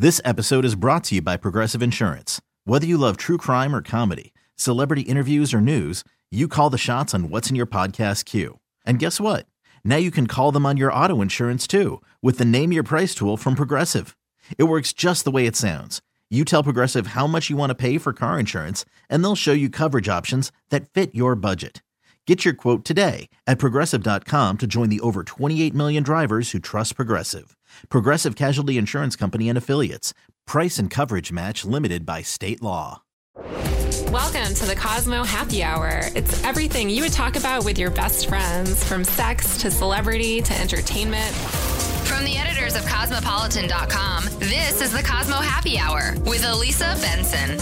This episode is brought to you by Progressive Insurance. Whether you love true crime or comedy, celebrity interviews or news, you call the shots on what's in your podcast queue. And guess what? Now you can call them on your auto insurance too with the Name Your Price tool from Progressive. It works just the way it sounds. You tell Progressive how much you want to pay for car insurance, and they'll show you coverage options that fit your budget. Get your quote today at Progressive.com to join the over 28 million drivers who trust Progressive. Progressive Casualty Insurance Company and Affiliates. Price and coverage match limited by state law. Welcome to the Cosmo Happy Hour. It's everything you would talk about with your best friends, from sex to celebrity to entertainment. From the editors of Cosmopolitan.com, this is the Cosmo Happy Hour with Elisa Benson.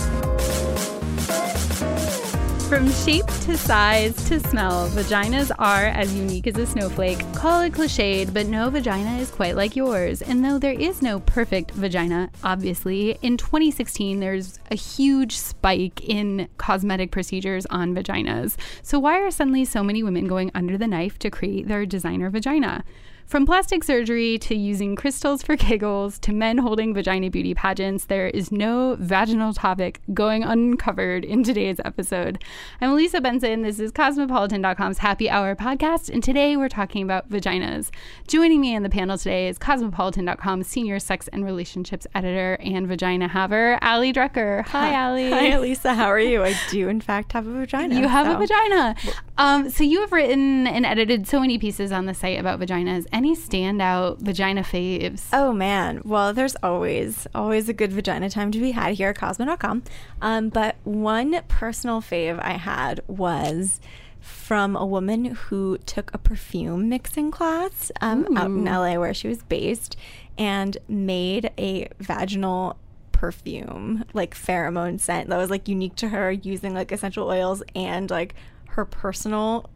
From shape to size to smell, vaginas are as unique as a snowflake. Call it cliched, but no vagina is quite like yours. And though there is no perfect vagina, obviously, in 2016 there's a huge spike in cosmetic procedures on vaginas. So why are suddenly so many women going under the knife to create their designer vagina? From plastic surgery to using crystals for giggles to men holding vagina beauty pageants, there is no vaginal topic going uncovered in today's episode. I'm Elisa Benson. This is Cosmopolitan.com's Happy Hour podcast, and today we're talking about vaginas. Joining me on the panel today is Cosmopolitan.com's senior sex and relationships editor and vagina haver, Ali Drucker. Hi, Ali. Hi, Elisa. How are you? I do, in fact, have a vagina. You have a vagina. So you have written and edited so many pieces on the site about vaginas. Any standout vagina faves? Oh, man. Well, there's always a good vagina time to be had here at Cosmo.com. But one personal fave I had was from a woman who took a perfume mixing class out in LA where she was based and made a vaginal perfume, like pheromone scent that was like unique to her, using like essential oils and like her personal,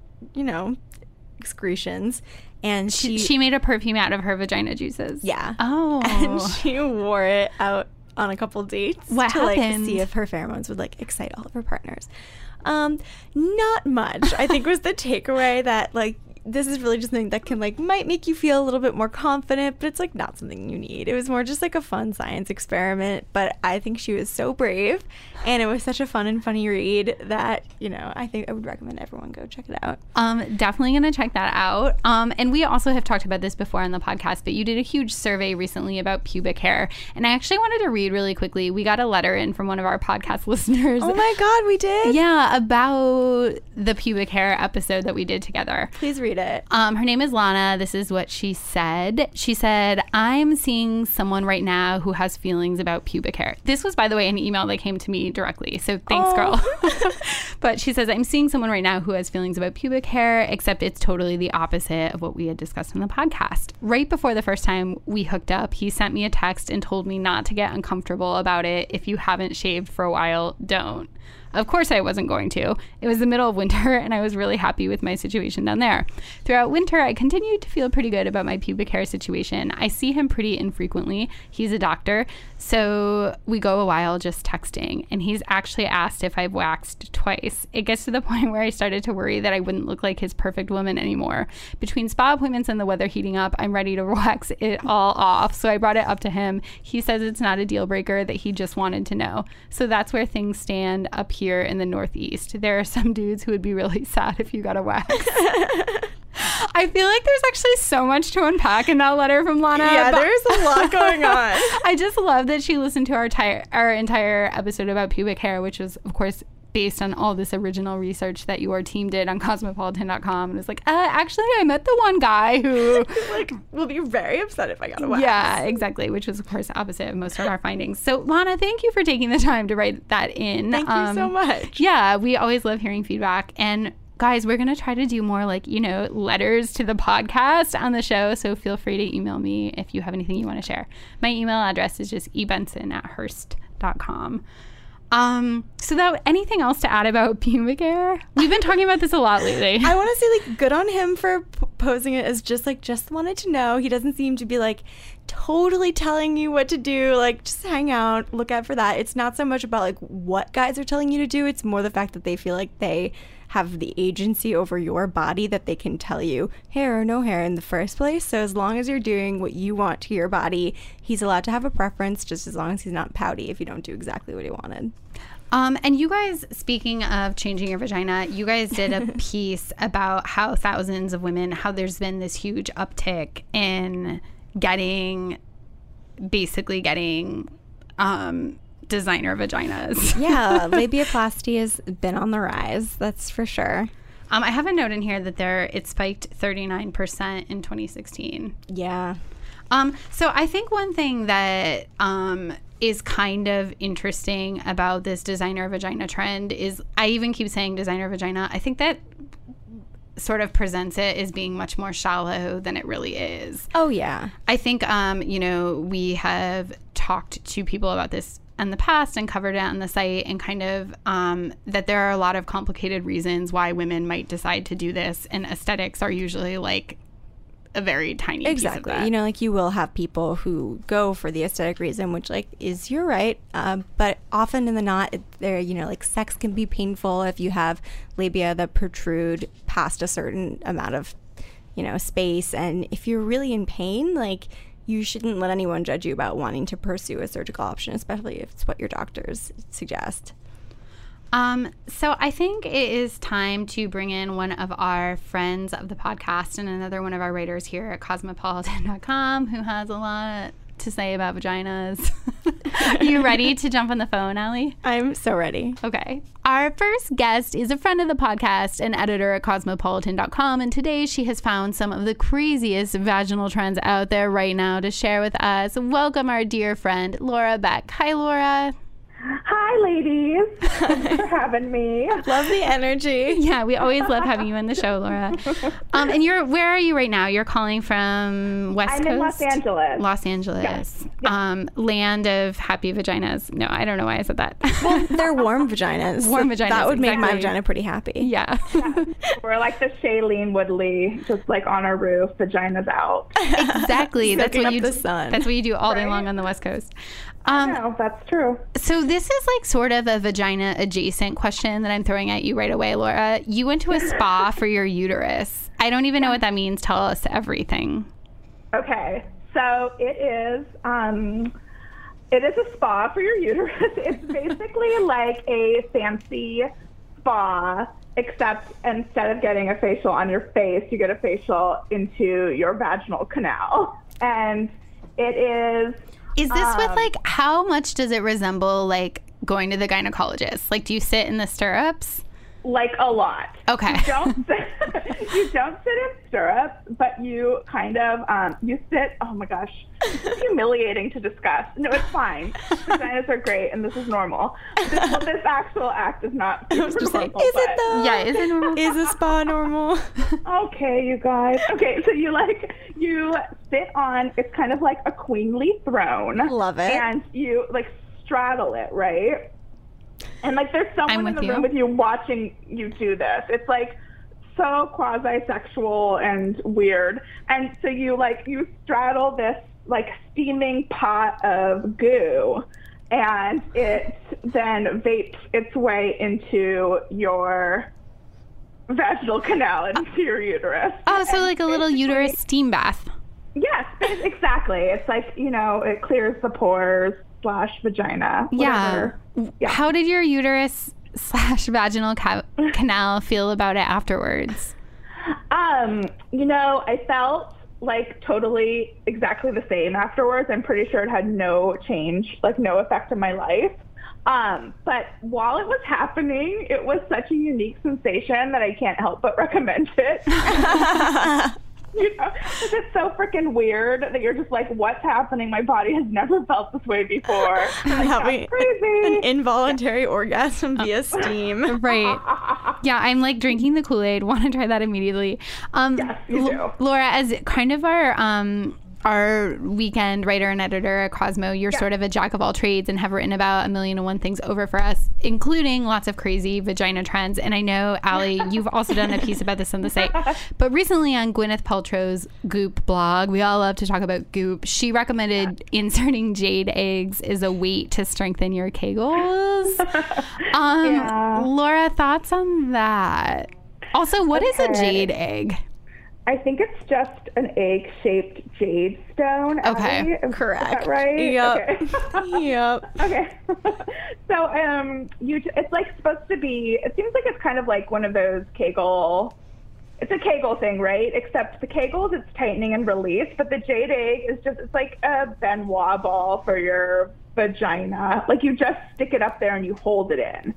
excretions. And she made a perfume out of her vagina juices. Yeah. Oh. And she wore it out on a couple dates What to happened? Like see if her pheromones would like excite all of her partners. Not much. I think was the takeaway that like this is really just something that can like might make you feel a little bit more confident, but it's like not something you need. It was more just like a fun science experiment, but I think she was so brave and it was such a fun and funny read that, I think I would recommend everyone go check it out. Definitely going to check that out. And we also have talked about this before on the podcast, but you did a huge survey recently about pubic hair. And I actually wanted to read really quickly. We got a letter in from one of our podcast listeners. Oh my God, we did? Yeah, about the pubic hair episode that we did together. Please read it. Her name is Lana. This is what she said. She said, I'm seeing someone right now who has feelings about pubic hair. This was, by the way, an email that came to me directly. So thanks, girl. But she says, I'm seeing someone right now who has feelings about pubic hair, except it's totally the opposite of what we had discussed on the podcast. Right before the first time we hooked up, he sent me a text and told me not to get uncomfortable about it. If you haven't shaved for a while, don't. Of course I wasn't going to. It was the middle of winter and I was really happy with my situation down there. Throughout winter, I continued to feel pretty good about my pubic hair situation. I see him pretty infrequently. He's a doctor, so we go a while just texting, and he's actually asked if I've waxed twice. It gets to the point where I started to worry that I wouldn't look like his perfect woman anymore. Between spa appointments and the weather heating up, I'm ready to wax it all off. So I brought it up to him. He says it's not a deal breaker, that he just wanted to know. So that's where things stand up here in the Northeast. There are some dudes who would be really sad if you got a wax. I feel like there's actually so much to unpack in that letter from Lana. Yeah, there's a lot going on. I just love that she listened to our entire episode about pubic hair, which was, of course, based on all this original research that your team did on Cosmopolitan.com. And it was like, actually, I met the one guy who will be very upset if I got a wax. Yeah, exactly, which was, of course, opposite of most of our findings. So, Lana, thank you for taking the time to write that in. Thank you so much. Yeah, we always love hearing feedback. And guys, we're going to try to do more letters to the podcast on the show. So feel free to email me if you have anything you want to share. My email address is just ebenson@hearst.com. So anything else to add about pubic hair? We've been talking about this a lot lately. I want to say good on him for posing it as just wanted to know. He doesn't seem to be totally telling you what to do. Just hang out, look out for that. It's not so much about what guys are telling you to do. It's more the fact that they feel like they have the agency over your body that they can tell you hair or no hair in the first place. So as long as you're doing what you want to your body, he's allowed to have a preference, just as long as he's not pouty if you don't do exactly what he wanted. And you guys, speaking of changing your vagina, you guys did a piece about how thousands of women, how there's been this huge uptick in getting designer vaginas. Yeah, labiaplasty has been on the rise, that's for sure. I have a note in here that it spiked 39% in 2016. Yeah. So I think one thing that is kind of interesting about this designer vagina trend is, I even keep saying designer vagina, I think that sort of presents it as being much more shallow than it really is. Oh, yeah. I think, we have talked to people about this in the past and covered it on the site, and kind of that there are a lot of complicated reasons why women might decide to do this, and aesthetics are usually like a very tiny piece of that. You know, like, you will have people who go for the aesthetic reason, which, like, is, you're right, but often in the not, there, you know, like, sex can be painful if you have labia that protrude past a certain amount of, you know, space, and if you're really in pain, like, you shouldn't let anyone judge you about wanting to pursue a surgical option, especially if it's what your doctors suggest. So I think it is time to bring in one of our friends of the podcast and another one of our writers here at Cosmopolitan.com who has a lot to say about vaginas. Are you ready to jump on the phone, Allie? I'm so ready. Okay. Our first guest is a friend of the podcast and editor at Cosmopolitan.com, and today she has found some of the craziest vaginal trends out there right now to share with us. Welcome our dear friend, Laura Beck. Hi, Laura. Hi, ladies. Thanks for having me. Love the energy. Yeah, we always love having you on the show, Laura. And where are you right now? You're calling from West Coast? I'm in Los Angeles. Los Angeles. Yes. Land of happy vaginas. No, I don't know why I said that. Well, they're warm vaginas. Warm vaginas. That would make my exactly. vagina pretty happy. Yeah. We're like the Shailene Woodley, just like on our roof, vaginas out. Exactly. That's Soaking what up you the sun. That's what you do all day Right? long on the West Coast. No, that's true. So this is like sort of a vagina adjacent question that I'm throwing at you right away, Laura. You went to a spa for your uterus. I don't even know what that means. Tell us everything. Okay, so it is a spa for your uterus. It's basically like a fancy spa, except instead of getting a facial on your face, you get a facial into your vaginal canal. And it is... Is this with like, how much does it resemble like going to the gynecologist? Like, do you sit in the stirrups? Like a lot. Okay. You don't sit in stirrups, but you kind of, you sit, oh my gosh, it's humiliating to discuss. No, it's fine. Vaginas are great and this is normal. This actual act is not super Just like, normal, is it but- though? Yeah, is it normal? Is a spa normal? Okay, you guys. Okay, so you sit on, it's kind of like a queenly throne. Love it. And you like straddle it, right? And like there's someone in the room with you watching you do this. It's like so quasi-sexual and weird. And so you straddle this like steaming pot of goo, and it then vapes its way into your vaginal canal and into your uterus. Oh, so like a little uterus steam bath. Yes, exactly. It's like, you know, it clears the pores / vagina. Whatever. Yeah. How did your uterus / vaginal canal feel about it afterwards? You know, I felt like totally exactly the same afterwards. I'm pretty sure it had no change, like no effect on my life. But while it was happening, it was such a unique sensation that I can't help but recommend it. You know, 'cause it's so freaking weird that you're just like, what's happening? My body has never felt this way before. Like, that's crazy. An involuntary orgasm via steam. Right. Yeah, I'm like drinking the Kool-Aid. Want to try that immediately. Yes, you do. Laura, as kind of our our weekend writer and editor at Cosmo. You're sort of a jack of all trades and have written about 1,000,001 things over for us, including lots of crazy vagina trends. And I know, Allie, you've also done a piece about this on the site. But recently on Gwyneth Paltrow's Goop blog, we all love to talk about Goop, she recommended inserting jade eggs as a weight to strengthen your Kegels. Laura, thoughts on that? Also, what is a jade egg? I think it's just an egg-shaped jade stone. Okay, correct. Is that right? Yep. Okay. Yep. Okay. So, it's like supposed to be. It seems like it's kind of like one of those Kegel. It's a Kegel thing, right? Except the Kegels, it's tightening and release, but the jade egg is it's like a Benoit ball for your vagina. Like you just stick it up there and you hold it in.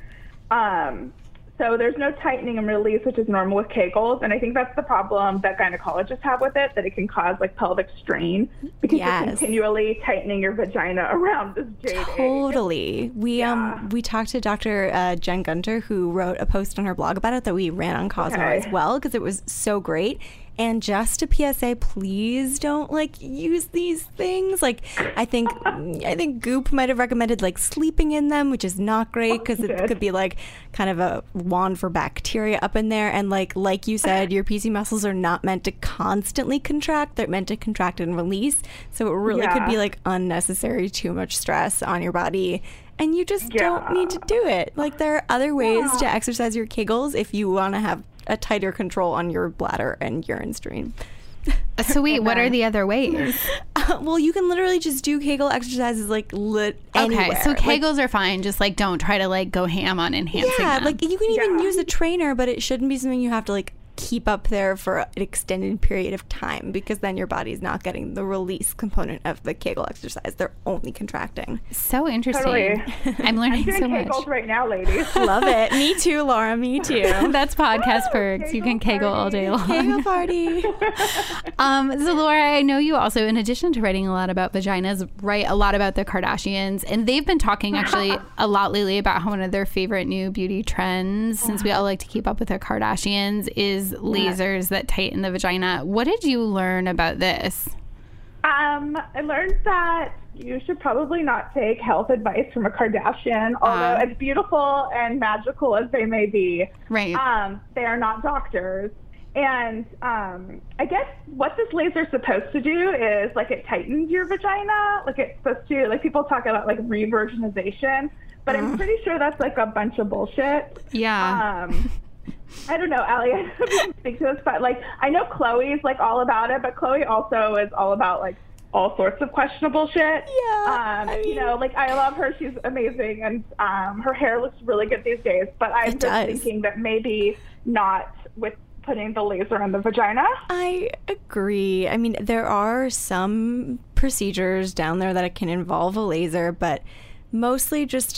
So there's no tightening and release, which is normal with Kegels. And I think that's the problem that gynecologists have with it, that it can cause like pelvic strain because you're continually tightening your vagina around this jade egg. Totally. We talked to Dr. Jen Gunter, who wrote a post on her blog about it that we ran on Cosmo as well, because it was so great. And just a PSA, please don't use these things. I think Goop might have recommended sleeping in them, which is not great because it could be kind of a wand for bacteria up in there. And like you said, your PC muscles are not meant to constantly contract; they're meant to contract and release. So it really could be unnecessary, too much stress on your body. And you just don't need to do it. There are other ways to exercise your Kegels if you want to have a tighter control on your bladder and urine stream. So wait, what are the other ways? Well, you can literally just do Kegel exercises anywhere. Okay, so Kegels are fine. Just don't try to go ham on enhancing them. You can even use a trainer, but it shouldn't be something you have to keep up there for an extended period of time, because then your body's not getting the release component of the Kegel exercise. They're only contracting. So interesting. Totally. I'm learning so much. Kegels right now, ladies. Love it. Me too, Laura. Me too. That's podcast perks. You can Kegel all day long. Kegel party. So Laura, I know you also, in addition to writing a lot about vaginas, write a lot about the Kardashians, and they've been talking actually a lot lately about how one of their favorite new beauty trends, since we all like to keep up with the Kardashians, is lasers that tighten the vagina. What did you learn about this? I learned that you should probably not take health advice from a Kardashian, although as beautiful and magical as they may be. Right. They are not doctors. And I guess what this laser is supposed to do is it tightens your vagina. It's supposed to, people talk about re-virginization, but I'm pretty sure that's a bunch of bullshit. Yeah. I don't know, Allie, I don't know if you can speak to this, but I know Chloe's all about it, but Chloe also is all about all sorts of questionable shit. Yeah. I love her. She's amazing. And her hair looks really good these days, but I'm just thinking that maybe not with putting the laser in the vagina. I agree. I mean, there are some procedures down there that it can involve a laser, but mostly just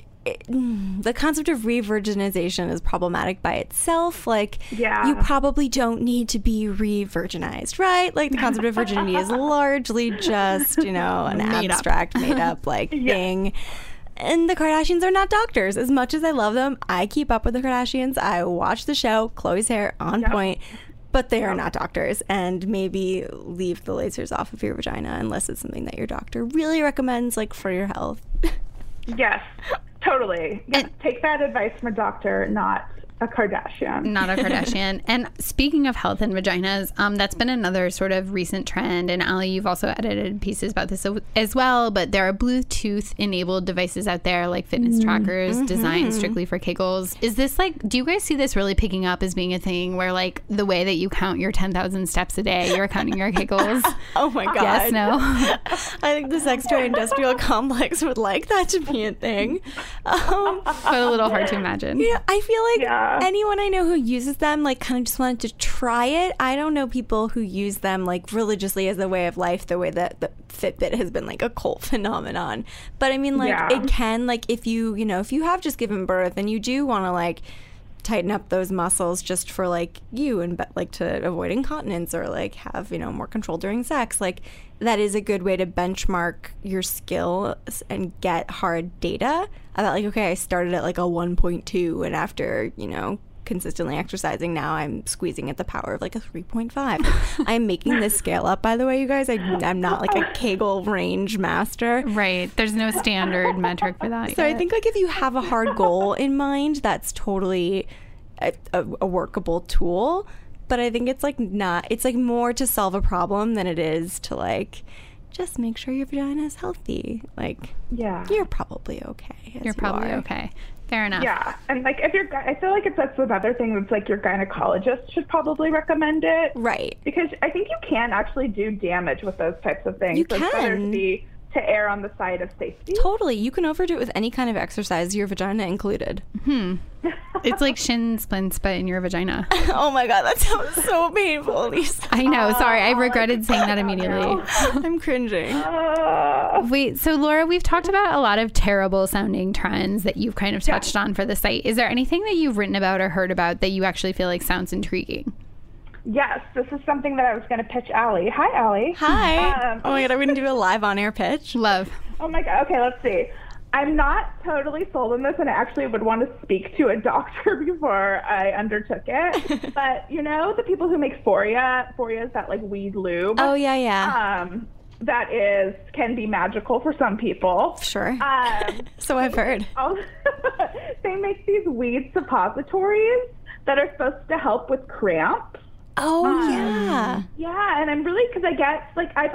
the concept of re-virginization is problematic by itself. You probably don't need to be re-virginized, right? The concept of virginity is largely just, an abstract, made-up thing. And the Kardashians are not doctors. As much as I love them, I keep up with the Kardashians. I watch the show. Khloe's hair on point. But they are not doctors, and maybe leave the lasers off of your vagina unless it's something that your doctor really recommends, for your health. Yes, totally. Yes, take that advice from a doctor, not a Kardashian. Not a Kardashian. And speaking of health and vaginas, that's been another sort of recent trend. And Allie, you've also edited pieces about this as well. But there are Bluetooth-enabled devices out there, like fitness trackers designed strictly for Kegels. Is this do you guys see this really picking up as being a thing where the way that you count your 10,000 steps a day, you're counting your Kegels? Oh my God. Yes, no? I think the sex toy industrial complex would like that to be a thing. But a little hard to imagine. I feel anyone I know who uses them kind of just wanted to try it. I don't know people who use them religiously as a way of life, the way that the Fitbit has been a cult phenomenon. But I mean it can if you if you have just given birth and you do want to tighten up those muscles just for you and to avoid incontinence or have more control during sex, that is a good way to benchmark your skills and get hard data about okay, I started at a 1.2 and after consistently exercising. Now I'm squeezing at the power of like a 3.5. I'm making this scale up, by the way, you guys. I'm not like a Kegel range master. Right. There's no standard metric for that. So yet. I think like if you have a hard goal in mind, that's totally a workable tool. But I think it's like more to solve a problem than it is to like just make sure your vagina is healthy. Like, Yeah. you're probably okay. You're probably okay. Fair enough. Yeah, and like if you're, I feel like that's another thing that's like your gynecologist should probably recommend it. Right. Because I think you can actually do damage with those types of things. You So it's better can. to err on the side of safety. Totally. You can overdo it with any kind of exercise, your vagina included. It's like shin splints, but in your vagina. Oh my God, that sounds so painful, Lisa. I know. Sorry. I regretted saying that immediately. I'm cringing. Wait, so Laura, we've talked about a lot of terrible sounding trends that you've kind of touched on for the site. Is there anything that you've written about or heard about that you actually feel like sounds intriguing? Yes, this is something that I was going to pitch Allie. Hi, Allie. Hi. Oh my God, are we going to do a live on-air pitch? Love. Oh my God. Okay, let's see. I'm not totally sold on this, and I actually would want to speak to a doctor before I undertook it. But you know the people who make Foria? Foria is that like weed lube. Oh, yeah. That can be magical for some people. Sure. So I've heard. They make these weed suppositories that are supposed to help with cramps. Oh, yeah. Yeah, and I'm really, because I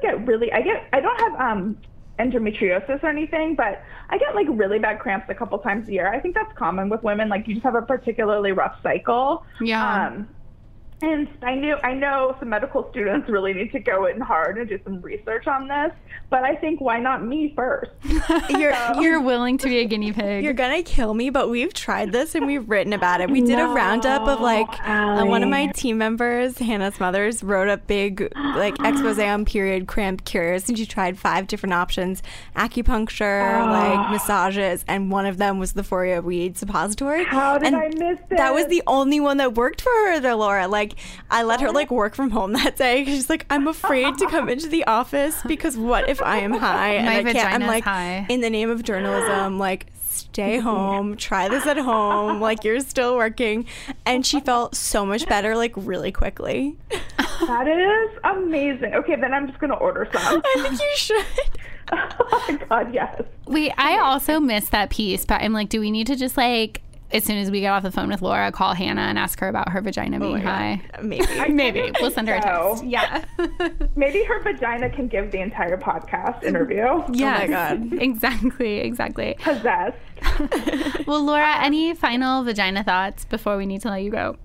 don't have endometriosis or anything, but I get like really bad cramps a couple times a year. I think that's common with women. Like you just have a particularly rough cycle. Yeah. And I know some medical students really need to go in hard and do some research on this, but I think why not me first? You're willing to be a guinea pig. You're gonna kill me, but we've tried this and we've written about it. We did a roundup of like one of my team members, Hannah Smothers, wrote a big like expose on period cramp cures, and she tried 5 different options: acupuncture, like massages, and one of them was the Foria weed suppository. How did I miss this? That was the only one that worked for her, though, Laura. Like I let her like work from home that day because she's like, I'm afraid to come into the office because what if I am high and My I can't? I'm vagina's like, high. in the name of journalism, like stay home, try this at home, like you're still working. And she felt so much better, like really quickly. That is amazing. Okay, then I'm just gonna order some. I think you should. Oh my God, yes. Wait, I also missed that piece, but I'm like, do we need to just like, as soon as we get off the phone with Laura, call Hannah and ask her about her vagina being high? Maybe. We'll send her a text. Yeah. Maybe her vagina can give the entire podcast interview. Yes. Oh my God. Exactly. Possessed. Well, Laura, any final vagina thoughts before we need to let you go?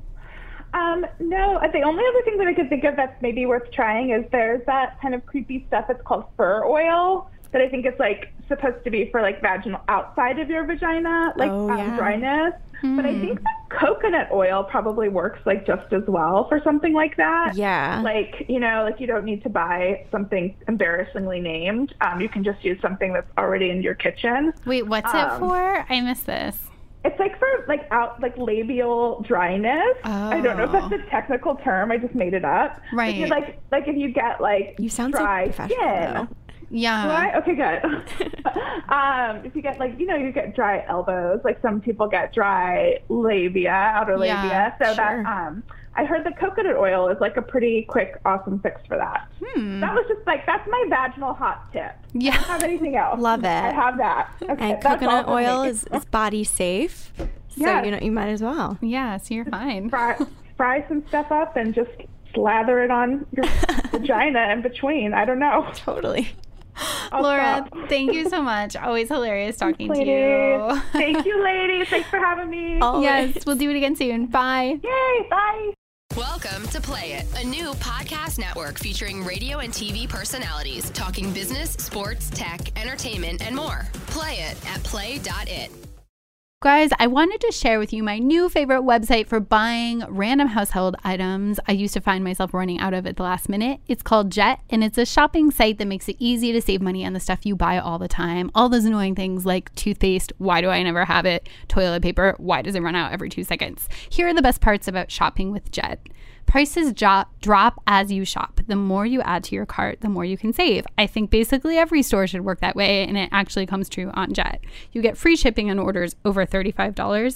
No, the only other thing that I could think of that's maybe worth trying is there's that kind of creepy stuff. It's called fur oil that I think is like supposed to be for like vaginal outside of your vagina, like dryness. But I think that coconut oil probably works like just as well for something like that. Yeah. Like, you know, like you don't need to buy something embarrassingly named. You can just use something that's already in your kitchen. Wait, what's it for? I missed this. It's like for like labial dryness. I don't know if that's a technical term. I just made it up. Right. If like if you get like You sound so dry professional, skin. though. Yeah. Right? Okay, good. If you get like, you know, you get dry elbows, like some people get dry labia, outer labia. So that I heard that coconut oil is like a pretty quick, awesome fix for that. That was just like, that's my vaginal hot tip. Yeah. I don't have anything else. Love it. I have that. Okay, And that's all coconut for oil me. is body safe. So, Yes. you know, you might as well. Yeah, so you're fine. fry some stuff up and just slather it on your vagina in between. I don't know. Totally. I'll Laura, stop. thank you so much. Always hilarious talking to Ladies. you. Thank you, ladies. Thanks for having me. Yes, we'll do it again soon. Bye. Yay, bye. Welcome to Play It, a new podcast network featuring radio and TV personalities talking business, sports, tech, entertainment, and more. Play it at play.it. Guys, I wanted to share with you my new favorite website for buying random household items I used to find myself running out of at the last minute. It's called Jet, and it's a shopping site that makes it easy to save money on the stuff you buy all the time. All those annoying things like toothpaste, why do I never have it? Toilet paper, why does it run out every 2 seconds? Here are the best parts about shopping with Jet. Prices drop as you shop. The more you add to your cart, the more you can save. I think basically every store should work that way, and it actually comes true on Jet. You get free shipping on orders over $35,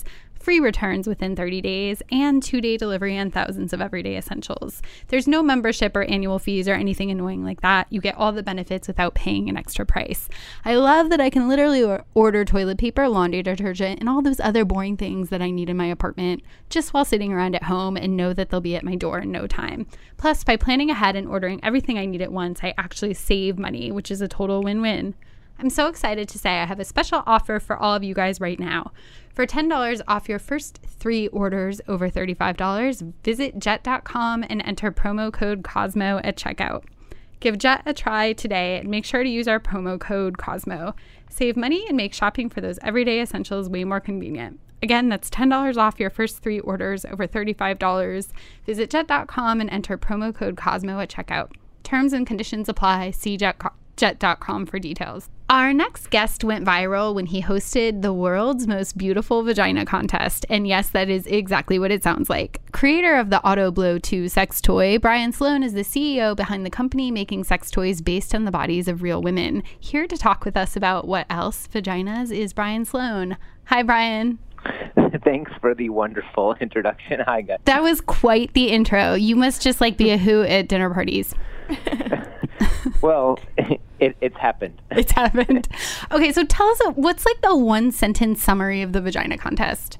free returns within 30 days, and 2-day delivery on thousands of everyday essentials. There's no membership or annual fees or anything annoying like that. You get all the benefits without paying an extra price. I love that I can literally order toilet paper, laundry detergent, and all those other boring things that I need in my apartment just while sitting around at home and know that they'll be at my door in no time. Plus, by planning ahead and ordering everything I need at once, I actually save money, which is a total win-win. I'm so excited to say I have a special offer for all of you guys right now. For $10 off your first 3 orders over $35, visit jet.com and enter promo code Cosmo at checkout. Give Jet a try today and make sure to use our promo code Cosmo. Save money and make shopping for those everyday essentials way more convenient. Again, that's $10 off your first 3 orders over $35. Visit jet.com and enter promo code Cosmo at checkout. Terms and conditions apply. See jet.com for details. Our next guest went viral when he hosted the world's most beautiful vagina contest. And yes, that is exactly what it sounds like. Creator of the Auto Blow 2 sex toy, Brian Sloan is the CEO behind the company making sex toys based on the bodies of real women. Here to talk with us about what else vaginas is Brian Sloan. Hi, Brian. Thanks for the wonderful introduction. Hi, guys. That was quite the intro. You must just be a hoot at dinner parties. Well, it's happened. It's happened. Okay, so tell us, what's the one-sentence summary of the vagina contest?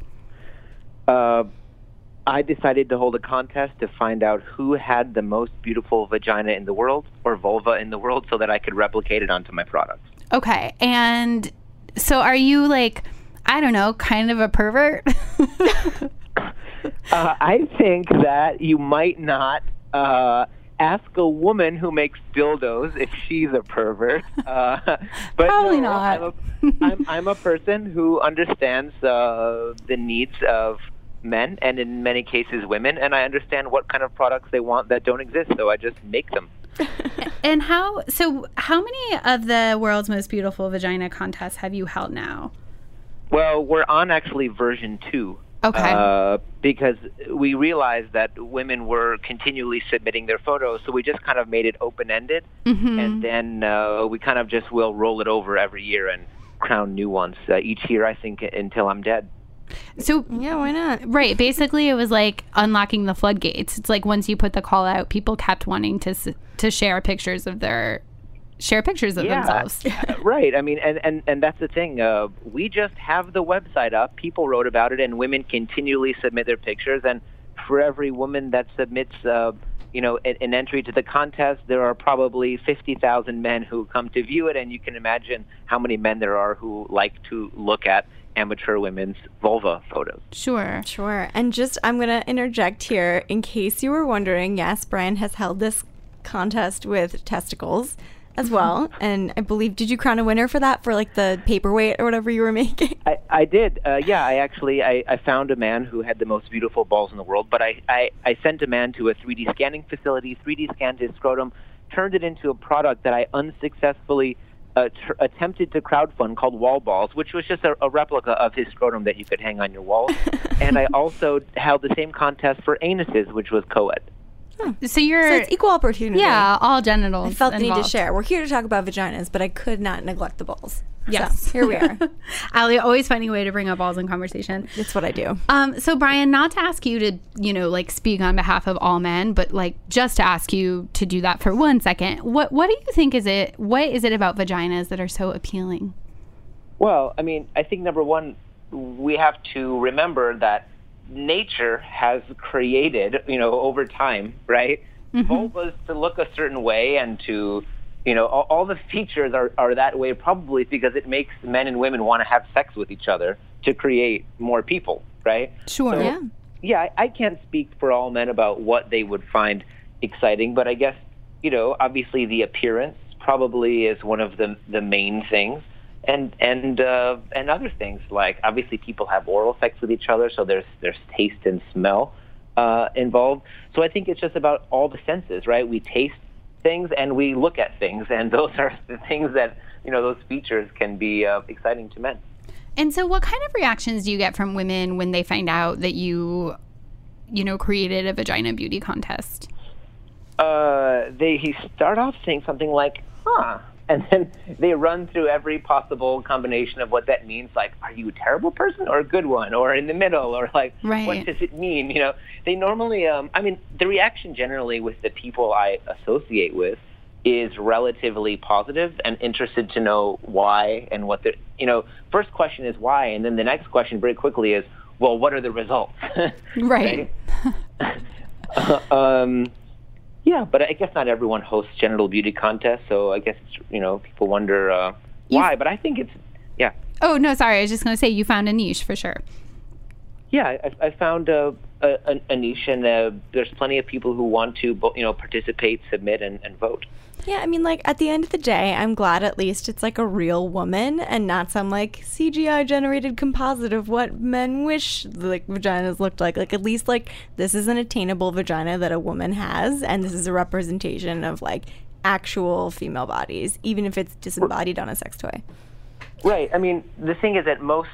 I decided to hold a contest to find out who had the most beautiful vagina in the world, or vulva in the world, so that I could replicate it onto my product. Okay, and so are you I don't know, kind of a pervert? I think that you might not ask a woman who makes dildos if she's a pervert. But probably no, not. I'm a person who understands the needs of men, and in many cases women, and I understand what kind of products they want that don't exist, so I just make them. And how many of the world's most beautiful vagina contests have you held now? Well, we're on actually version 2. Okay. Because we realized that women were continually submitting their photos, so we just kind of made it open-ended, and then we kind of just will roll it over every year and crown new ones each year, I think, until I'm dead. So Yeah, why not? Right. Basically, it was like unlocking the floodgates. It's like once you put the call out, people kept wanting to share pictures of themselves. Right. I mean, and that's the thing. We just have the website up. People wrote about it, and women continually submit their pictures. And for every woman that submits, an entry to the contest, there are probably 50,000 men who come to view it. And you can imagine how many men there are who like to look at amateur women's vulva photos. Sure. And I'm going to interject here in case you were wondering. Yes, Brian has held this contest with testicles as well. And I believe, did you crown a winner for that, for the paperweight or whatever you were making? I did. I found a man who had the most beautiful balls in the world, but I sent a man to a 3D scanning facility, 3D scanned his scrotum, turned it into a product that I unsuccessfully attempted to crowdfund called Wall Balls, which was just a replica of his scrotum that you could hang on your wall. And I also held the same contest for anuses, which was co-ed. So it's equal opportunity. Yeah, all genitals. I felt the need involved. to share. We're here to talk about vaginas, but I could not neglect the balls. Yes. So, here we are. Allie, always finding a way to bring up balls in conversation. That's what I do. So Brian, not to ask you to, speak on behalf of all men, but just to ask you to do that for 1 second. What do you think what is it about vaginas that are so appealing? Well, I mean, I think number one, we have to remember that nature has created, over time, right? Vulvas to look a certain way and to, all the features are that way probably because it makes men and women want to have sex with each other to create more people, right? Sure. So, yeah, I can't speak for all men about what they would find exciting, but I guess, obviously the appearance probably is one of the main things. And other things, like obviously people have oral sex with each other, so there's taste and smell involved. So I think it's just about all the senses, right? We taste things and we look at things, and those are the things that, those features can be exciting to men. And so what kind of reactions do you get from women when they find out that you created a vagina beauty contest? They start off saying something like, And then they run through every possible combination of what that means. Like, are you a terrible person or a good one, or in the middle, or like, what does it mean? They normally, the reaction generally with the people I associate with is relatively positive and interested to know why and what the, first question is why. And then the next question very quickly is, well, what are the results? Right. Yeah, but I guess not everyone hosts genital beauty contests, so I guess it's, people wonder why. But I think it's, yeah. Oh, no, sorry. I was just going to say you found a niche for sure. Yeah, I found a niche, and there's plenty of people who want to, participate, submit, and vote. Yeah, I mean, like, at the end of the day, I'm glad at least it's like a real woman and not some like CGI generated composite of what men wish like vaginas looked like. Like, at least like this is an attainable vagina that a woman has, and this is a representation of like actual female bodies, even if it's disembodied on a sex toy. Right. I mean, the thing is that most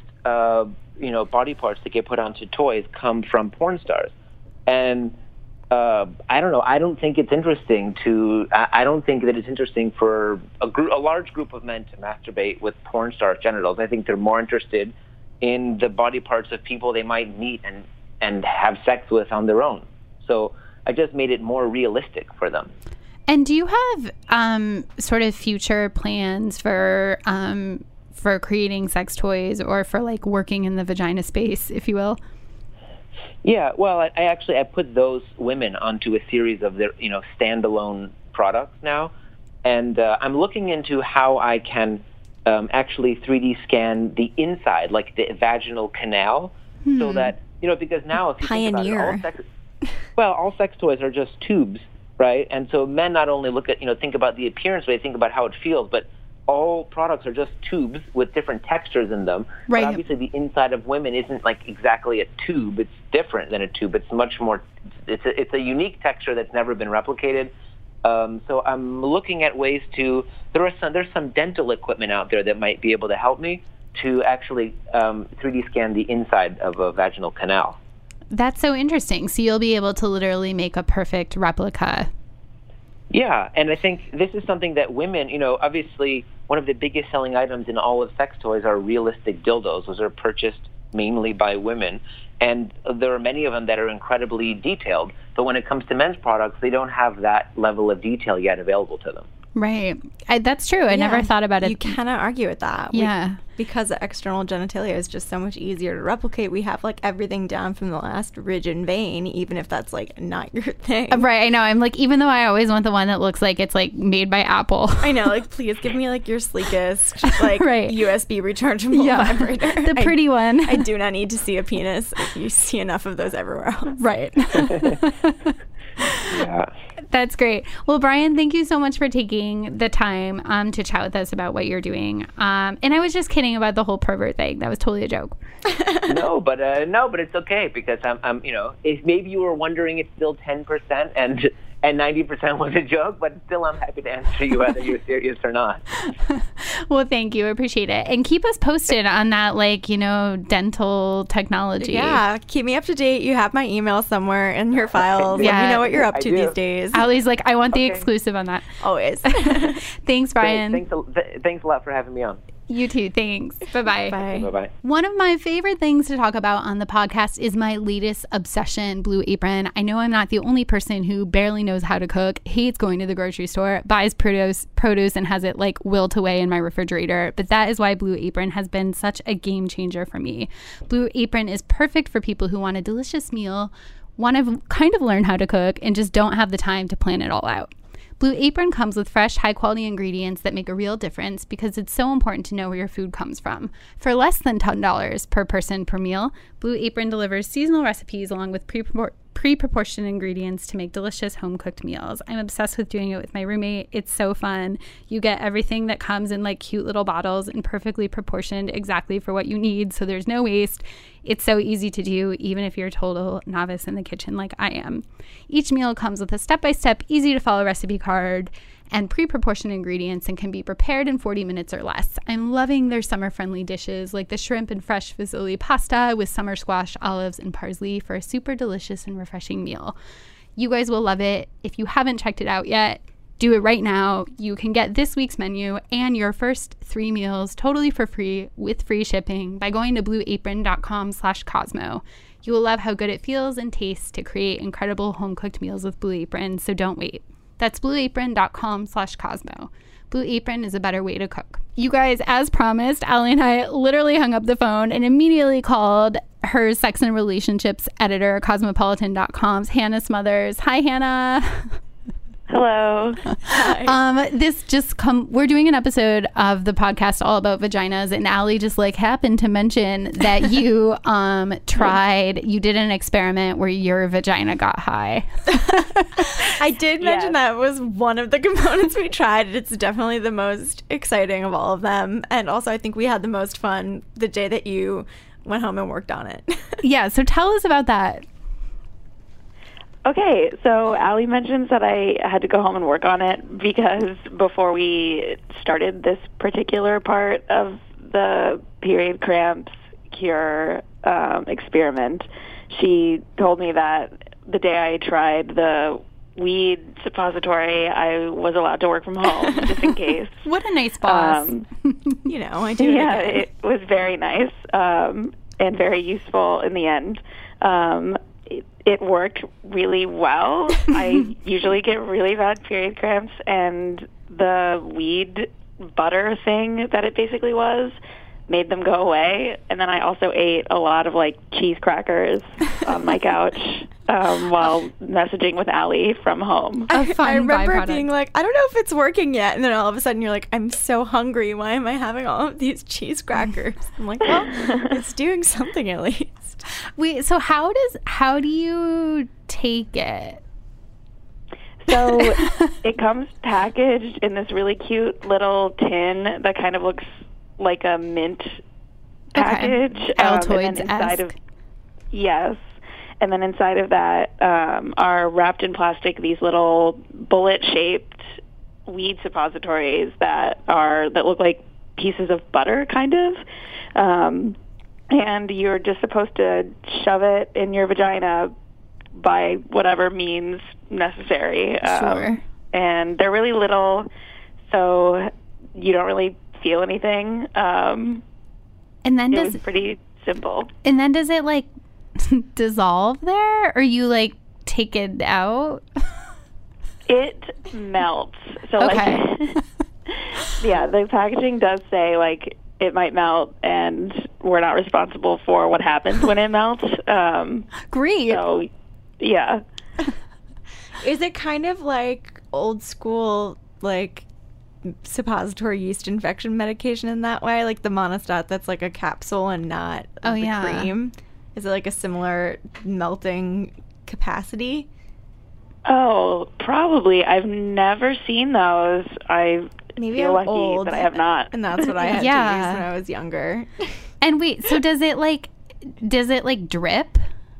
body parts that get put onto toys come from porn stars, and I don't know. I don't think it's interesting I don't think that it's interesting for a large group of men to masturbate with porn star genitals. I think they're more interested in the body parts of people they might meet and have sex with on their own. So I just made it more realistic for them. And do you have sort of future plans for creating sex toys or for like working in the vagina space, if you will? Yeah, well, I put those women onto a series of their, standalone products now, and I'm looking into how I can actually 3D scan the inside, like the vaginal canal, so that, because now if you think about it, all sex toys are just tubes, right? And so men not only look at, think about the appearance, but they think about how it feels, but all products are just tubes with different textures in them. Right. But obviously the inside of women isn't like exactly a tube. It's different than a tube. It's much more, it's a unique texture that's never been replicated. So I'm looking at ways there's some dental equipment out there that might be able to help me to actually 3D scan the inside of a vaginal canal. That's so interesting. So you'll be able to literally make a perfect replica. Yeah, and I think this is something that women, obviously one of the biggest selling items in all of sex toys are realistic dildos. Those are purchased mainly by women, and there are many of them that are incredibly detailed. But when it comes to men's products, they don't have that level of detail yet available to them. Right. That's true. I never thought about it. You cannot argue with that. Yeah. Because the external genitalia is just so much easier to replicate. We have like everything down from the last ridge and vein, even if that's like not your thing. Right. I know. I'm like, even though I always want the one that looks like it's like made by Apple. I know. Like, please give me like your sleekest, like USB rechargeable vibrator. The pretty one. I do not need to see a penis. You see enough of those everywhere else. Right. Yeah. That's great. Well, Brian, thank you so much for taking the time to chat with us about what you're doing. And I was just kidding about the whole pervert thing. That was totally a joke. No, but it's okay, because I'm if maybe you were wondering, it's still 10% and 90% was a joke, but still I'm happy to answer you whether you're serious or not. Well, thank you. I appreciate it. And keep us posted on that, dental technology. Yeah, keep me up to date. You have my email somewhere in your files. Yeah. Let me know what you're up to these days. Allie's like, I want the exclusive on that. Always. Thanks, Brian. Thanks a lot for having me on. You too. Thanks. Bye-bye. Bye. Bye-bye. One of my favorite things to talk about on the podcast is my latest obsession, Blue Apron. I know I'm not the only person who barely knows how to cook, hates going to the grocery store, buys produce and has it wilt away in my refrigerator. But that is why Blue Apron has been such a game changer for me. Blue Apron is perfect for people who want a delicious meal, want to kind of learn how to cook, and just don't have the time to plan it all out. Blue Apron comes with fresh, high-quality ingredients that make a real difference because it's so important to know where your food comes from. For less than $10 per person per meal, Blue Apron delivers seasonal recipes along with pre-proportioned ingredients to make delicious home-cooked meals. I'm obsessed with doing it with my roommate. It's so fun. You get everything that comes in cute little bottles and perfectly proportioned exactly for what you need, so there's no waste. It's so easy to do, even if you're a total novice in the kitchen like I am. Each meal comes with a step-by-step, easy-to-follow recipe card and pre-proportioned ingredients and can be prepared in 40 minutes or less. I'm loving their summer-friendly dishes like the shrimp and fresh fazooli pasta with summer squash, olives, and parsley for a super delicious and refreshing meal. You guys will love it. If you haven't checked it out yet, Do it right now. You can get this week's menu and your first 3 meals totally for free with free shipping by going to blueapron.com/Cosmo. You will love how good it feels and tastes to create incredible home-cooked meals with Blue Apron, so don't wait. That's blueapron.com/Cosmo. Blue Apron is a better way to cook. You guys, as promised, Allie and I literally hung up the phone and immediately called her sex and relationships editor, Cosmopolitan.com's Hannah Smothers. Hi, Hannah. Hello. We're doing an episode of the podcast all about vaginas, and Allie just happened to mention that you you did an experiment where your vagina got high. I did mention that was one of the components we tried. It's definitely the most exciting of all of them. And also, I think we had the most fun the day that you went home and worked on it. Yeah, so tell us about that. Okay, so Allie mentions that I had to go home and work on it because before we started this particular part of the period cramps cure experiment, she told me that the day I tried the weed suppository, I was allowed to work from home just in case. What a nice boss. I do. Yeah, it was very nice and very useful in the end. It worked really well. I usually get really bad period cramps, and the weed butter thing that it basically was made them go away. And then I also ate a lot of cheese crackers on my couch while messaging with Allie from home. I remember being like, I don't know if it's working yet. And then all of a sudden you're like, I'm so hungry. Why am I having all of these cheese crackers? I'm like, well, it's doing something at least. Wait, so how do you take it? So it comes packaged in this really cute little tin that kind of looks like a mint package. Okay. Altoids-esque. Yes. And then inside of that are wrapped in plastic these little bullet-shaped weed suppositories that look like pieces of butter, kind of. And you're just supposed to shove it in your vagina by whatever means necessary. Sure. And they're really little, so you don't really feel anything. And then it was pretty simple. And then does it dissolve there, or you take it out? It melts. So okay. Yeah, the packaging does say it might melt, and we're not responsible for what happens when it melts. Great. So, yeah. Is it kind of like old school, suppository yeast infection medication in that way? Like the Monistat that's a capsule and not the cream? Is it a similar melting capacity? Oh, probably. I've never seen those. Maybe feel I'm lucky old, that I have not. And that's what I had to use when I was younger. And wait, so does it drip?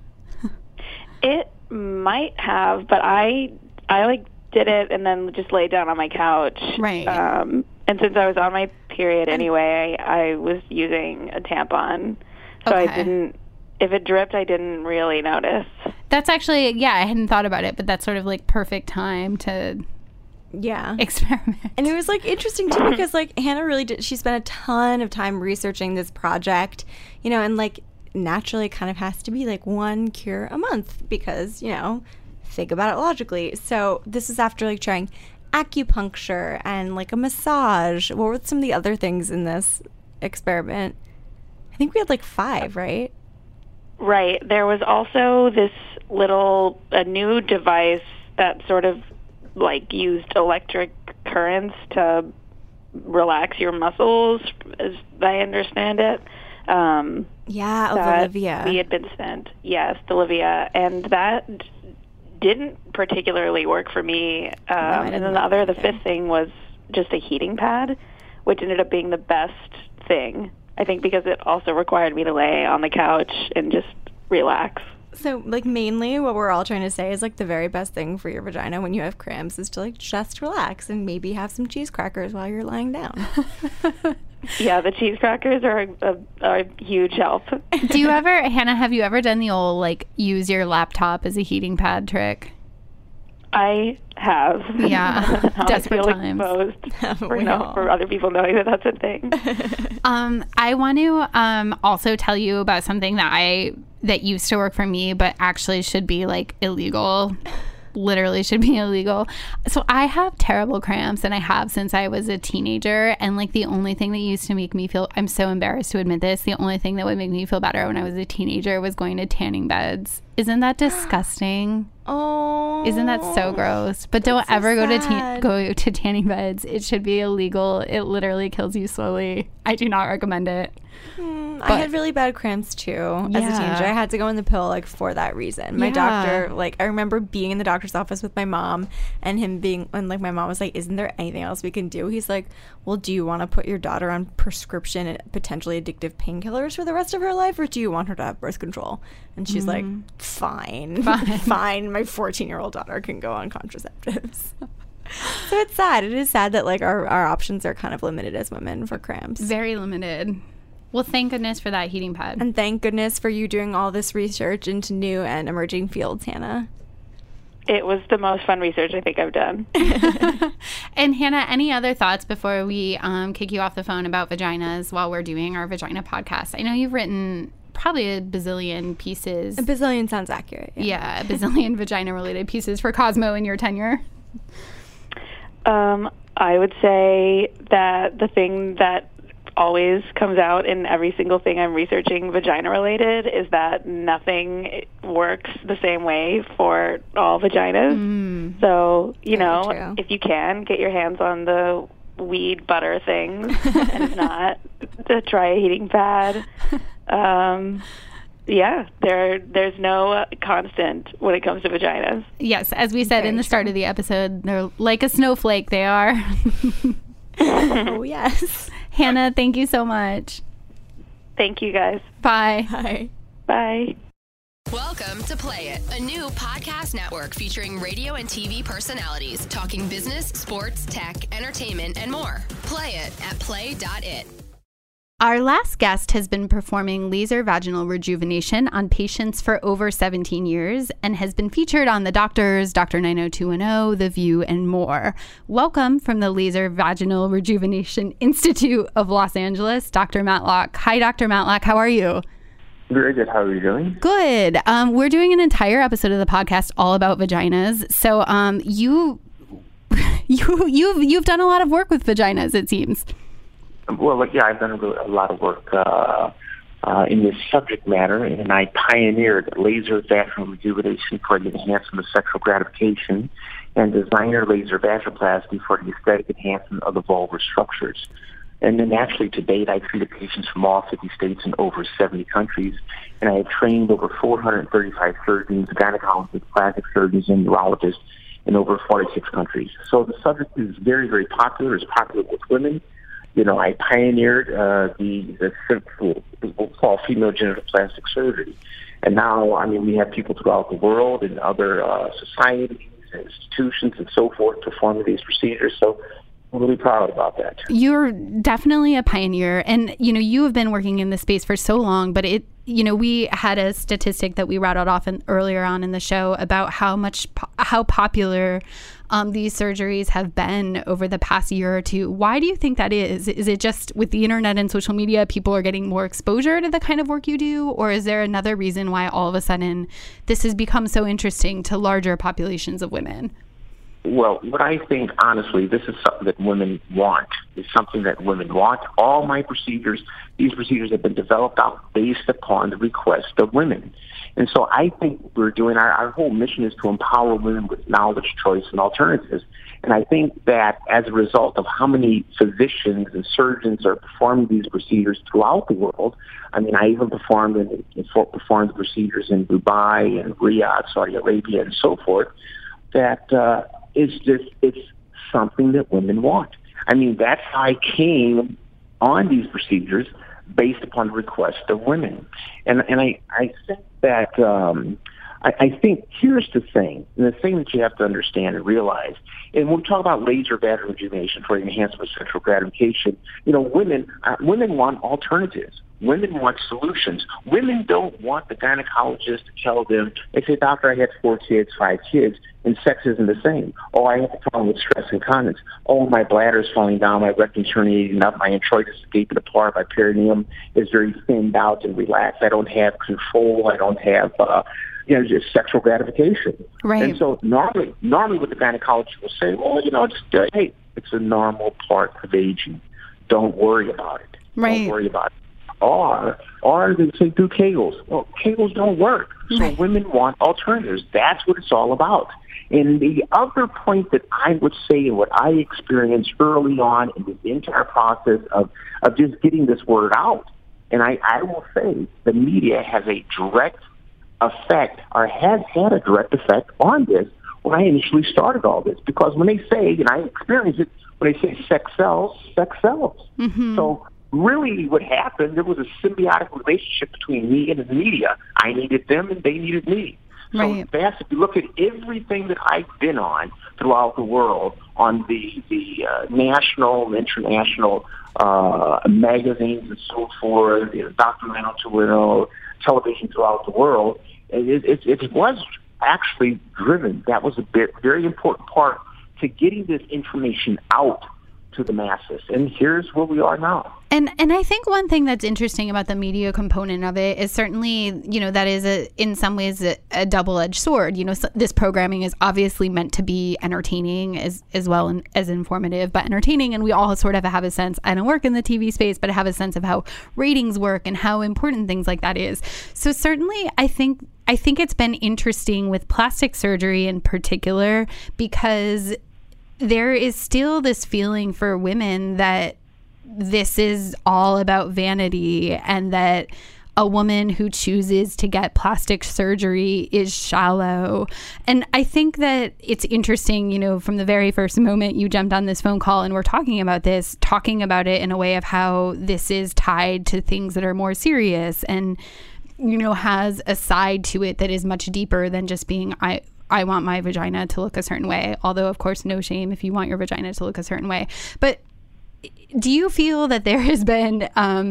It might have, but I did it and then just laid down on my couch. Right. And since I was on my period anyway, I was using a tampon. So I didn't, if it dripped, I didn't really notice. That's actually, I hadn't thought about it, but that's sort of perfect time to experiment. And it was interesting too because Hannah really did, she spent a ton of time researching this project, and naturally it kind of has to be one cure a month because, think about it logically. So this is after trying acupuncture and a massage. What were some of the other things in this experiment? I think we had 5, right? Right. There was also this a new device that sort of used electric currents to relax your muscles, as I understand it. The Livia. We had been sent. Yes, the Livia. And that didn't particularly work for me. And then the fifth thing was just a heating pad, which ended up being the best thing, I think, because it also required me to lay on the couch and just relax. So, mainly what we're all trying to say is, the very best thing for your vagina when you have cramps is to, just relax and maybe have some cheese crackers while you're lying down. Yeah, the cheese crackers are a huge help. Do you ever, Hannah, have you ever done the old, use your laptop as a heating pad trick? I have. Yeah, I desperate feel times. exposed for other people knowing that that's a thing. I want to also tell you about something that used to work for me, but actually should be like illegal. Literally should be illegal. So I have terrible cramps, and I have since I was a teenager. And like the only thing that used to make me feel, I'm so embarrassed to admit this, the only thing that would make me feel better when I was a teenager was going to tanning beds. Isn't that disgusting? Oh, isn't that so gross? But don't ever go to tanning beds. It should be illegal. It literally kills you slowly. I do not recommend it. I had really bad cramps too as a teenager. I had to go in the pill like for that reason. My doctor, like, I remember being in the doctor's office with my mom and him being, and like my mom was like, "Isn't there anything else we can do?" He's like, "Well, do you want to put your daughter on prescription and potentially addictive painkillers for the rest of her life, or do you want her to have birth control?" And she's like, fine. My 14-year-old daughter can go on contraceptives. So it's sad. It is sad that like our options are kind of limited as women for cramps. Very limited. Well, thank goodness for that heating pad. And thank goodness for you doing all this research into new and emerging fields, Hannah. It was the most fun research I think I've done. And Hannah, any other thoughts before we kick you off the phone about vaginas while we're doing our vagina podcast? I know you've written probably a bazillion pieces. A bazillion sounds accurate. Yeah, a bazillion vagina-related pieces for Cosmo in your tenure. I would say that the thing that always comes out in every single thing I'm researching vagina-related is that nothing works the same way for all vaginas. So, true. if you can, get your hands on the weed butter things, and if not, to try a heating pad. There's no constant when it comes to vaginas. Yes, as we said in the start of the episode, they're like a snowflake, they are. Oh, yes. Hannah, thank you so much. Thank you, guys. Bye. Bye. Bye. Welcome to Play It, a new podcast network featuring radio and TV personalities talking business, sports, tech, entertainment, and more. Play it at play.it. Our last guest has been performing laser vaginal rejuvenation on patients for over 17 years and has been featured on The Doctors, Dr. 90210, The View, and more. Welcome from the Laser Vaginal Rejuvenation Institute of Los Angeles, Dr. Matlock. Hi, Dr. Matlock. How are you? Very good. How are you doing? Good. We're doing an entire episode of the podcast all about vaginas. So you've done a lot of work with vaginas, it seems. Well, I've done a lot of work in this subject matter, and I pioneered laser vaginal rejuvenation for the enhancement of sexual gratification and designer laser vaginoplasty for the aesthetic enhancement of the vulvar structures. And then actually to date, I've treated patients from all 50 states and over 70 countries, and I have trained over 435 surgeons, gynecologists, plastic surgeons, and urologists in over 46 countries. So the subject is very, very popular. It's popular with women. I pioneered the we'll call female genital plastic surgery. And now, we have people throughout the world and other societies, institutions, and so forth performing these procedures. So I'm really proud about that. You're definitely a pioneer. And, you have been working in this space for so long, but we had a statistic that we rattled off earlier on in the show about how popular these surgeries have been over the past year or two. Why do you think that is? Is it just with the internet and social media, people are getting more exposure to the kind of work you do? Or is there another reason why all of a sudden this has become so interesting to larger populations of women? Well, what I think, honestly, this is something that women want. It's something that women want. All my procedures, these procedures have been developed out based upon the request of women. And so I think we're doing, our whole mission is to empower women with knowledge, choice, and alternatives. And I think that as a result of how many physicians and surgeons are performing these procedures throughout the world, I even performed procedures in Dubai and Riyadh, Saudi Arabia, and so forth, that it's something that women want. That's how I came on these procedures based upon the request of women. And I think that, I think here's the thing, and the thing that you have to understand and realize, and when we talk about laser vaginal rejuvenation for the enhancement of sexual gratification, women want alternatives. Women want solutions. Women don't want the gynecologist to tell them, they say, doctor, I had 4 kids, 5 kids, and sex isn't the same. Oh, I have a problem with stress incontinence. Oh, my bladder's falling down, my rectum's herniating up, my introitus is gaping apart, my perineum is very thinned out and relaxed. I don't have control. I don't have, just sexual gratification. Right. And so normally what the gynecologist will say, well, hey, it's a normal part of aging. Don't worry about it. Right. Don't worry about it. Or they say do Kegels. Well, Kegels don't work. So women want alternatives. That's what it's all about. And the other point that I would say, and what I experienced early on in this entire process of just getting this word out, and I will say the media has a direct effect, or has had a direct effect on this when I initially started all this. Because when they say, and I experienced it, when they say sex sells, sex sells. Mm-hmm. So really what happened, there was a symbiotic relationship between me and the media. I needed them and they needed me. Right. So if you look at everything that I've been on throughout the world, on the national and international magazines and so forth, documental television throughout the world, it was actually driven. That was a very important part to getting this information out to the masses. And here's where we are now. And I think one thing that's interesting about the media component of it is certainly, that is in some ways a double-edged sword. This programming is obviously meant to be entertaining as well as informative, but entertaining. And we all sort of have a sense, I don't work in the TV space, but I have a sense of how ratings work and how important things like that is. So certainly I think it's been interesting with plastic surgery in particular, because there is still this feeling for women that this is all about vanity, and that a woman who chooses to get plastic surgery is shallow. And I think that it's interesting, from the very first moment you jumped on this phone call and we're talking about it in a way of how this is tied to things that are more serious and, has a side to it that is much deeper than just being, I want my vagina to look a certain way. Although, of course, no shame if you want your vagina to look a certain way. But do you feel that there has been,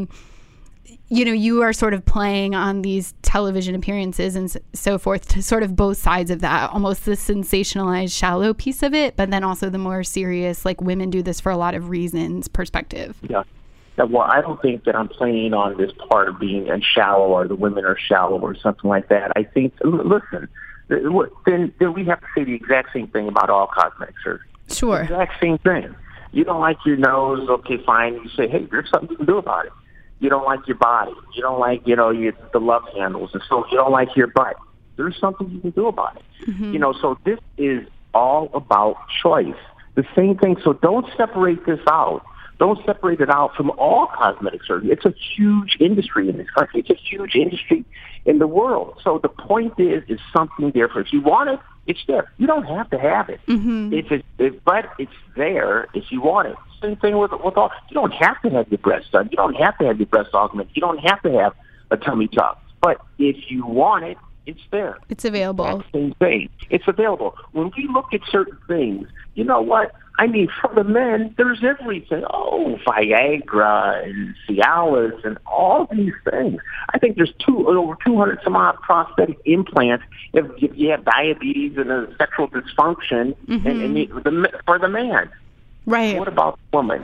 you are sort of playing on these television appearances and so forth to sort of both sides of that, almost the sensationalized, shallow piece of it, but then also the more serious, like women do this for a lot of reasons perspective? Yeah. Well, I don't think that I'm playing on this part of being shallow or the women are shallow or something like that. I think, listen, then we have to say the exact same thing about all cosmetic surgery. Sure. The exact same thing. You don't like your nose, okay, fine. You say, hey, there's something you can do about it. You don't like your body. You don't like, the love handles. And so you don't like your butt. There's something you can do about it. Mm-hmm. So this is all about choice. The same thing. So don't separate this out. Don't separate it out from all cosmetic surgery. It's a huge industry in this country. It's a huge industry in the world. So the point is something there for if you want it, it's there. You don't have to have it. Mm-hmm. But it's there if you want it. Same thing with all. You don't have to have your breasts done. You don't have to have your breast augmented. You don't have to have a tummy tuck. But if you want it, it's there. It's available. Same thing. It's available. When we look at certain things, you know what? I mean, for the men, there's everything. Oh, Viagra and Cialis and all these things. I think there's over 200 some odd prosthetic implants if you have diabetes and a sexual dysfunction for the man. Right. What about the woman?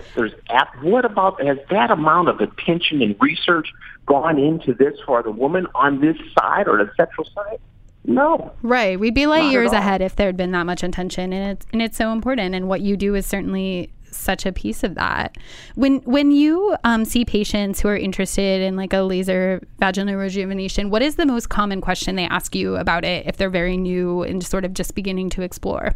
Has that amount of attention and research gone into this for the woman on this side or the sexual side? No. Right. We'd be light years ahead if there had been that much attention, and it's so important. And what you do is certainly such a piece of that. When you see patients who are interested in like a laser vaginal rejuvenation, what is the most common question they ask you about it if they're very new and sort of just beginning to explore?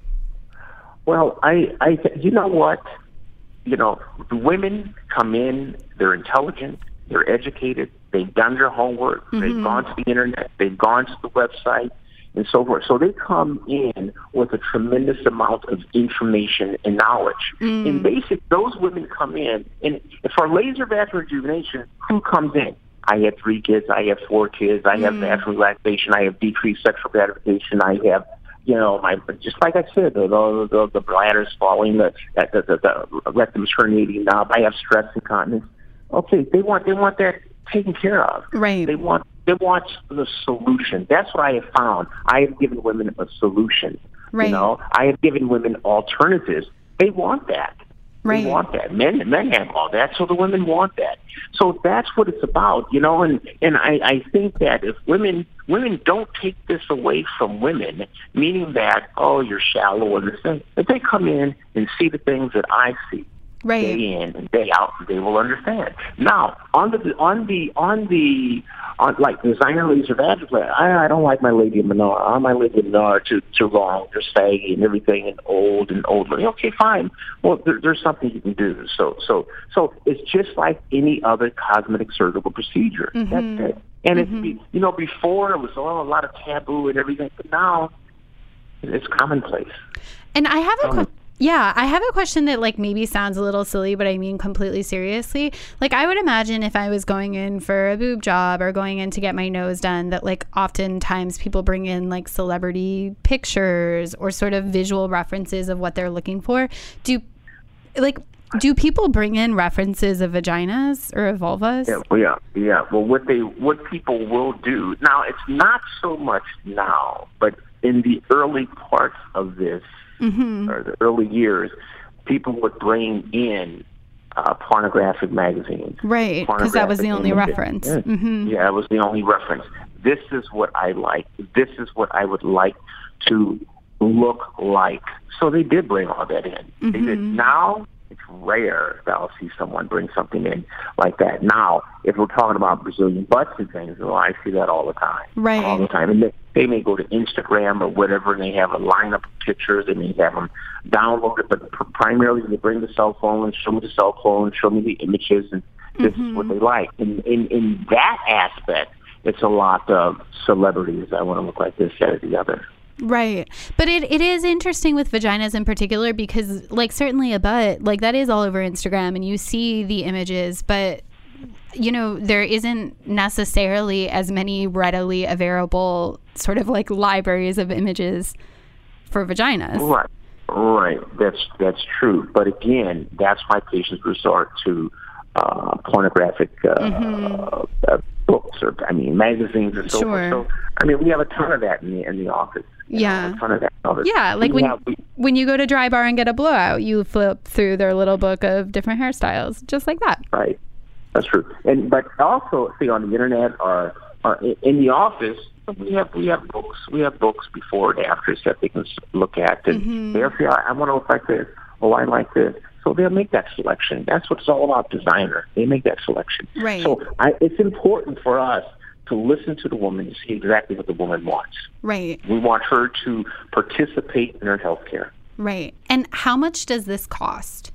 Well, you know what? The women come in, they're intelligent, they're educated, they've done their homework, they've gone to the internet, they've gone to the website, and so forth. So they come in with a tremendous amount of information and knowledge. And basically, those women come in, and for laser vaginal rejuvenation, who comes in? I have 3 kids, I have 4 kids, I have vaginal relaxation, I have decreased sexual gratification, I have just like I said, the bladder's falling, the rectum's herniating up. I have stress incontinence. Okay, they want that taken care of. Right. They want the solution. That's what I have found. I have given women a solution. Right. You know, I have given women alternatives. They want that. Right. They want that. Men have all that, so the women want that. So that's what it's about, you know. And I think that if women don't take this away from women, meaning that, oh, you're shallow or this thing, if they come in and see the things that I see, right, day in and day out, they will understand. Now, on like designer laser vaginoplasty, I don't like my labia minora. My labia minora too long, they're saggy and everything, and old. Okay, fine. Well, there's something you can do. So it's just like any other cosmetic surgical procedure. Mm-hmm. That's it. And it's, you know, before it was a lot of taboo and everything, but now it's commonplace. And I have a question that like maybe sounds a little silly, but I mean completely seriously. Like I would imagine if I was going in for a boob job or going in to get my nose done, that like oftentimes people bring in like celebrity pictures or sort of visual references of what they're looking for. Do people bring in references of vaginas or of vulvas? Yeah. Well, what people will do now, it's not so much now, but in the early parts of this, or the early years, people would bring in pornographic magazines. Right, because that was the only reference. Yeah. Yeah, it was the only reference. This is what I like. This is what I would like to look like. So they did bring all that in. They did. Now, it's rare that I'll see someone bring something in like that. Now, if we're talking about Brazilian butts and things, well, I see that all the time. Right. All the time. And they may go to Instagram or whatever, and they have a lineup of pictures. They may have them downloaded, but primarily they bring the cell phone, show me the cell phone, show me the images, and this is what they like. And in that aspect, it's a lot of celebrities. I want to look like this, that, or the other. Right. But it is interesting with vaginas in particular because, like, certainly a butt, like, that is all over Instagram and you see the images, but, you know, there isn't necessarily as many readily available sort of, like, libraries of images for vaginas. Right. That's true. But, again, that's why patients resort to pornographic books or, magazines and so forth. So, we have a ton of that in the office. Yeah. A ton of that. Yeah, like when you go to Dry Bar and get a blowout, you flip through their little book of different hairstyles, just like that. Right. That's true. But also, see, on the internet or in the office, we have books. We have books before and after that they can look at. And they'll say, I want to look like this. Oh, I like this. So they'll make that selection. That's what it's all about, designer. They make that selection. Right. So it's important for us to listen to the woman and see exactly what the woman wants. Right. We want her to participate in her health care. Right. And how much does this cost?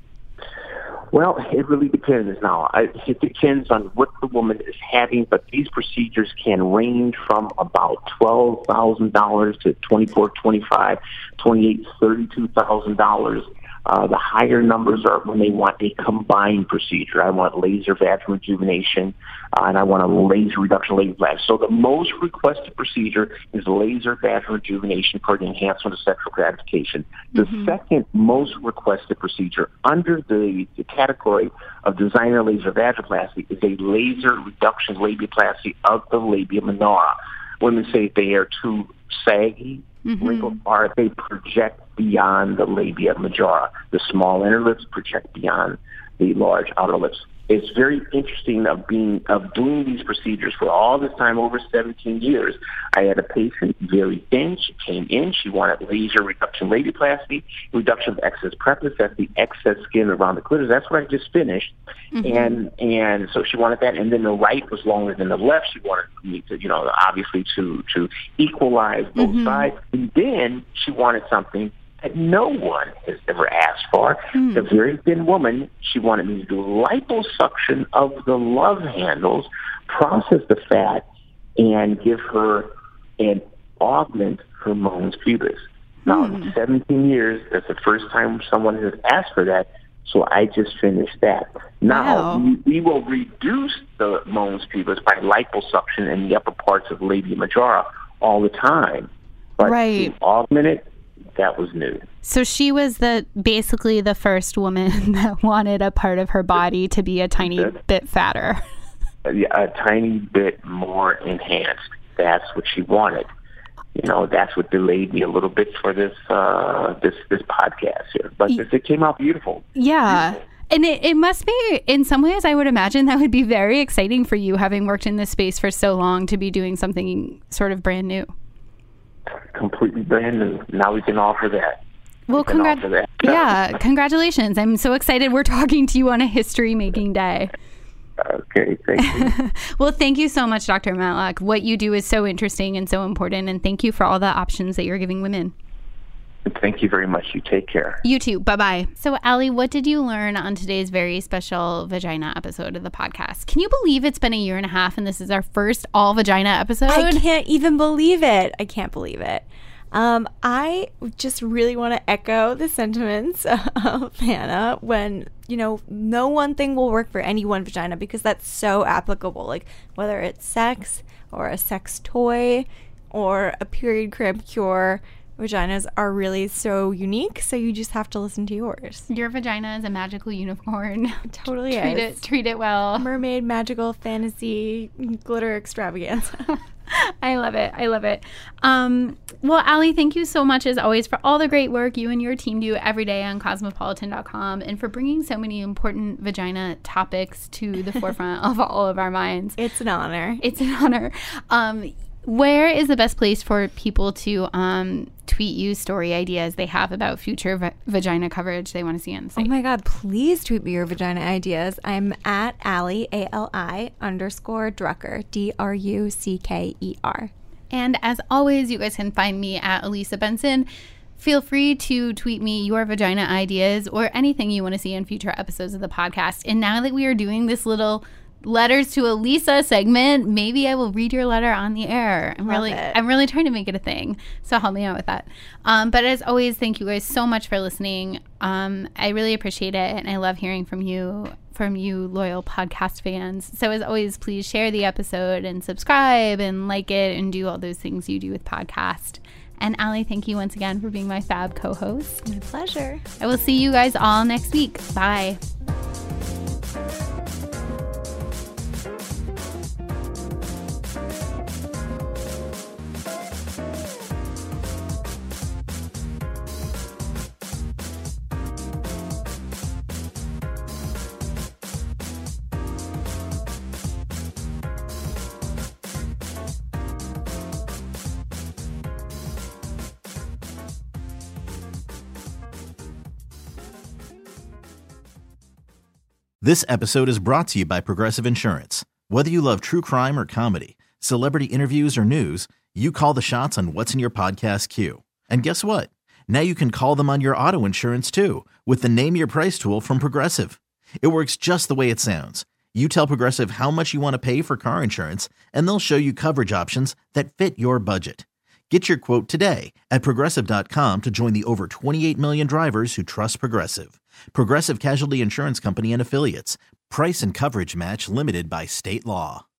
Well, it really depends now. It depends on what the woman is having, but these procedures can range from about $12,000 to $24,000, $25,000, $28,000, $32,000. The higher numbers are when they want a combined procedure. I want laser vaginal rejuvenation, and I want a laser reduction labiaplasty. So the most requested procedure is laser vaginal rejuvenation for the enhancement of sexual gratification. The second most requested procedure under the category of designer laser vaginoplasty is a laser reduction labiaplasty of the labia minora. Women say they are too saggy, wrinkled, or if they project beyond the labia majora. The small inner lips project beyond the large outer lips. It's very interesting of doing these procedures for all this time, over 17 years. I had a patient, very thin. She came in. She wanted laser reduction labiaplasty, reduction of excess prepuce. That's the excess skin around the clitoris. That's what I just finished. And so she wanted that. And then the right was longer than the left. She wanted me to, obviously to equalize both sides. And then she wanted something that no one has ever asked for. The very thin woman, she wanted me to do liposuction of the love handles, process the fat, and give her and augment her mons pubis. Now, in 17 years, that's the first time someone has asked for that, so I just finished that. Now, we will reduce the mons pubis by liposuction in the upper parts of the labia majora all the time. But to augment it, that was new. So she was basically the first woman that wanted a part of her body to be a tiny bit fatter. a tiny bit more enhanced. That's what she wanted. That's what delayed me a little bit for this podcast here. But it came out beautiful. Yeah. Beautiful. And it must be, in some ways, I would imagine that would be very exciting for you, having worked in this space for so long, to be doing something sort of brand new. Completely brand new. Now we can offer that. Well, congratulations. I'm so excited we're talking to you on a history-making day. Okay, thank you. Well, thank you so much, Dr. Matlock. What you do is so interesting and so important, and thank you for all the options that you're giving women. Thank you very much. You take care. You too. Bye-bye. So, Allie, what did you learn on today's very special vagina episode of the podcast? Can you believe it's been a year and a half and this is our first all vagina episode? I can't even believe it. I can't believe it. I just really want to echo the sentiments of Hannah when, no one thing will work for any one vagina, because that's so applicable. Like, whether it's sex or a sex toy or a period cramp cure, vaginas are really so unique, so you just have to listen to yours. Your vagina is a magical unicorn. Totally Treat it well. Mermaid, magical, fantasy, glitter extravaganza. I love it. Well, Allie, thank you so much, as always, for all the great work you and your team do every day on Cosmopolitan.com, and for bringing so many important vagina topics to the forefront of all of our minds. It's an honor. Where is the best place for people to tweet you story ideas they have about future vagina coverage they want to see on the site? Oh my God, please tweet me your vagina ideas. I'm at Allie, ALI_Drucker, DRUCKER. And as always, you guys can find me at Elisa Benson. Feel free to tweet me your vagina ideas or anything you want to see in future episodes of the podcast. And now that we are doing this little Letters to Elisa segment, maybe I will read your letter on the air. I'm really trying to make it a thing, so help me out with that. But as always, thank you guys so much for listening. I really appreciate it, and I love hearing from you loyal podcast fans. So as always, please share the episode and subscribe and like it and do all those things you do with podcast. And Allie, thank you once again for being my fab co-host. My pleasure. I will see you guys all next week. Bye. This episode is brought to you by Progressive Insurance. Whether you love true crime or comedy, celebrity interviews or news, you call the shots on what's in your podcast queue. And guess what? Now you can call them on your auto insurance too, with the Name Your Price tool from Progressive. It works just the way it sounds. You tell Progressive how much you want to pay for car insurance, and they'll show you coverage options that fit your budget. Get your quote today at Progressive.com to join the over 28 million drivers who trust Progressive. Progressive Casualty Insurance Company and Affiliates. Price and coverage match limited by state law.